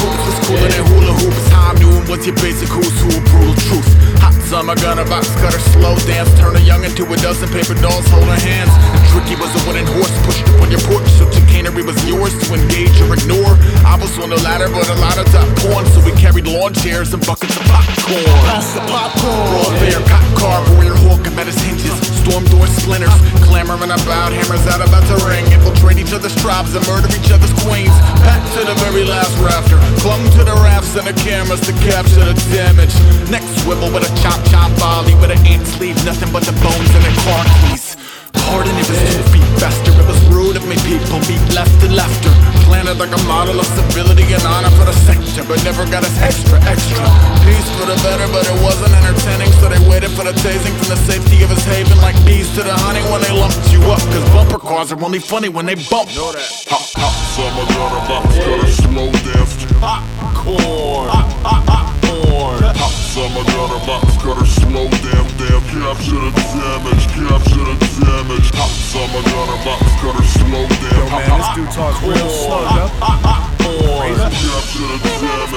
hoops was cooler than hula hoops. High noon was your basic who's who, brutal truth. Hot summer gunner, box cutter, slow dance. Turn a young into a dozen paper dolls holding hands. And Tricky was a wooden horse pushed up on your porch, so chicanery was yours to engage or ignore. I was on the ladder, but a lot of top corn, so we carried lawn chairs and buckets of popcorn. Pass the popcorn. Raw bear, cop car, warrior hawk, and met his hinges. Storm door splinters, clamoring about hammers out about to ring. Infiltrate each other's tribes and murder each other's queens. Packed to the very last rafter, clung to the rafts and the cameras to capture the damage. Next swivel with a chop volley, with an ant sleeve, nothing but the bones in their car keys. Pardon, it was 2 feet faster. It was rude of me, people meet left and left her. Planted like a model of civility and honor for the sector, but never got us extra. Peace for the better, but it wasn't entertaining, so they waited for the tasing from the safety of his haven. Like bees to the honey when they lumped you up, cause bumper cars are only funny when they bump. Know that. Summer gunner, box cutter, slow dance. Popcorn. Summer gunner, box cutter, slow damn. Capture the damage. Summer gunner, box cutter, slow damn. Yo man, this dude talks real slow, yo. Capture the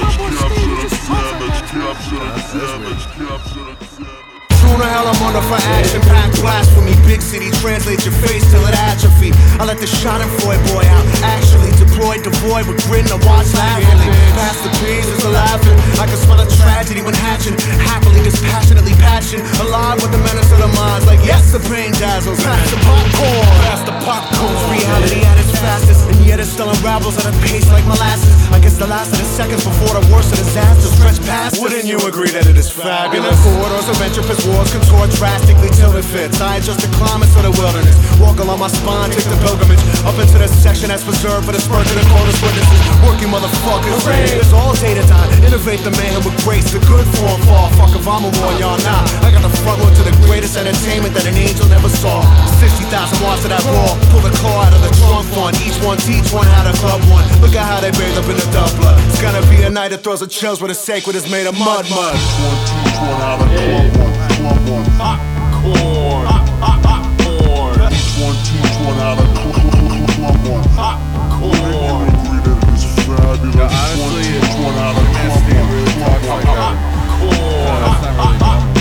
damage. True to hell, I'm under for action, pack blasphemy. Big city, translate your face till it atrophy. I let the schadenfreude boy out, actually deployed, devoid with grin and watch laughingly. Past the peas is a laughing. I can smell a tragedy when hatching. Happily, dispassionately passion. Alive with the menace of the minds. Like yes, the pain dazzles. Pass the popcorn. Pass the popcorn. Reality at its fastest, and yet it still unravels at a pace like molasses. I guess the last of the seconds before the worst of disasters stretch past us. Wouldn't you agree that it is fabulous? Corridors of entropist wars contort drastically till it fits. I adjust the climates of the wilderness. Walk along my spine, take the pilgrimage up into the section that's reserved for the spur to the coldest witnesses. Working motherfuckers, it's all data time. Innovate the mayhem with grace. The good form fall. Fuck if I'm a war, y'all nah. I got the front row to the greatest entertainment that an angel never saw. 60,000 watts of that raw. Pull the claw out of the trunk fun. Each one teach one how to club one. Look at how they bathe up in the dub blood. It's gonna be a night that throws a chills where the sacred is made of mud. Each one teach one how to club one. Popcorn. Each one teach one how to club one. Popcorn. Agree that it is fabulous. Yeah, honestly, Each one teach one how to man, Steve really talks like that. That's not really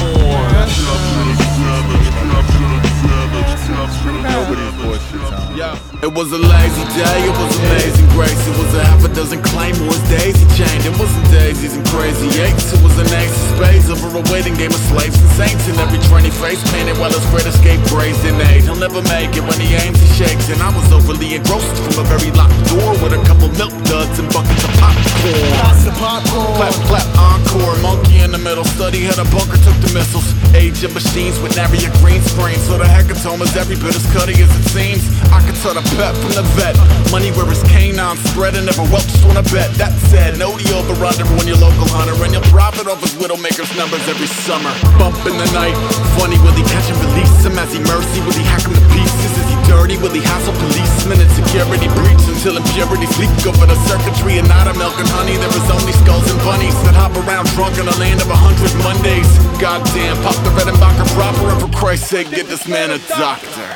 nobody's bullshit sound. It was a lazy day, it was amazing grace. It was a half a dozen claymores, daisy chained. It wasn't daisies and crazy eights. It was an ace of spades over a waiting game of slaves and saints. And every trainee face painted while his great escape brazen aid. He'll never make it when he aims, he shakes. And I was overly engrossed from a very locked door with a couple milk duds and buckets of popcorn. Pass the popcorn. Clap, clap, encore. Monkey in the middle, study had a bunker, took the missiles. Age of machines with nary a green screen. So the hecatoma's every bit as cutty as it seems. I could tell the pep from the vet. Money where his canine spread and never welched on a bet. That said, know the over-under when your local hunter, and you'll profit off his widowmaker's numbers every summer. Bump in the night, funny, will he catch and release him? As he mercy, will he hack him to pieces? Is he dirty? Will he hassle policemen and security breach until impurities leak over the circuitry? And not a milk and honey, there is only skulls and bunnies that hop around drunk in a land of 100 Mondays. Goddamn, pop the Redenbacher proper, and for Christ's sake, get this man a doctor.